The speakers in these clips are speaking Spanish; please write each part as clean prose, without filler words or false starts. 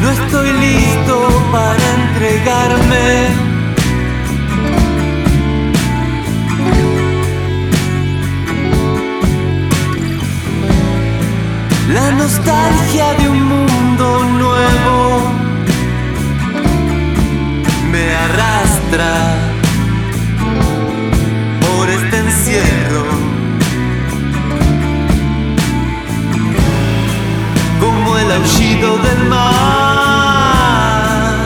estoy listo para entregarme. La nostalgia de un mundo nuevo me arrastra por este encierro, como el aullido del mar.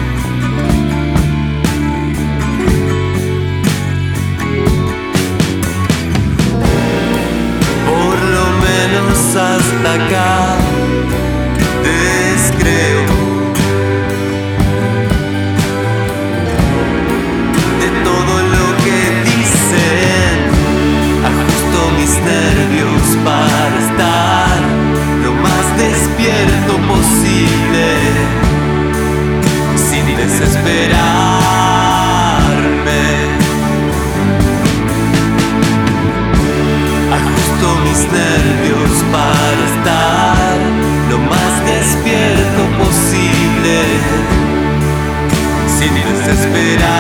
Por lo menos hasta acá descreo de todo lo que dicen. Ajusto mis nervios para estar lo más despierto posible, sin desesperarme. Ajusto mis nervios para estar lo más despierto posible, sin desesperarme.